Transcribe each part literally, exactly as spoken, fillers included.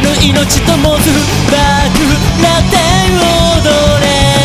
る命ともずバックラテン踊れ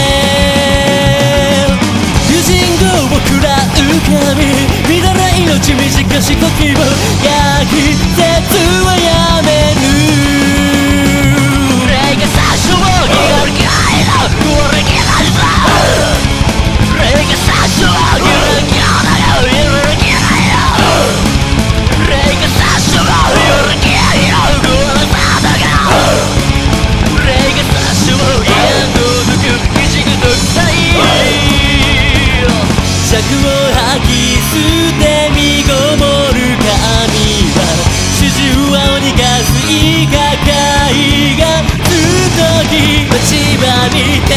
友人語を食らう神乱れ命短し呼吸を焼き鉄はやめぬ霊が最初を揺るぎの揺るぎないぞ霊が最初を揺るぎない揺るぎない霊が最初を揺るぎない揺るぎない霊が最初を矢の抜く一が抜きたい尺を吐き捨て身ごもる神は主従は鬼がすいかかいがずっとき待ち場にて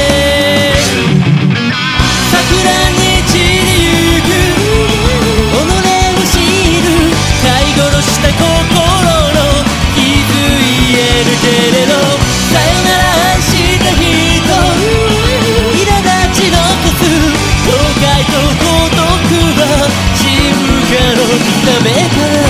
桜に散りゆく己を知る飼い殺した心の傷癒えるけれどさよならした人苛立ち残す後悔と孤独は静かのためから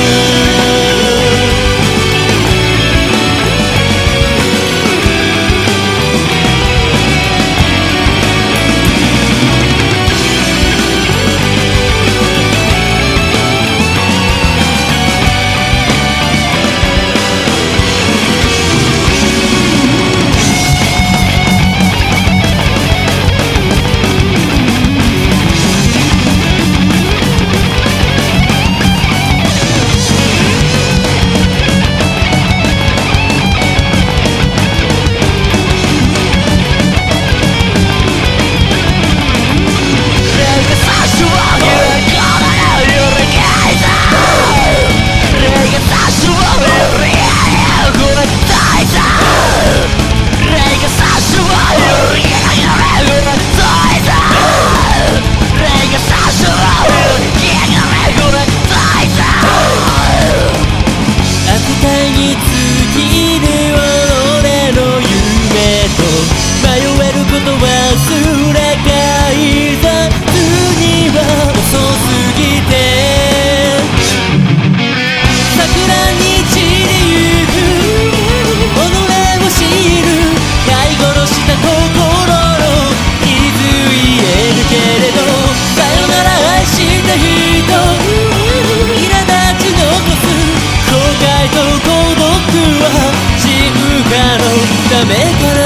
ダメから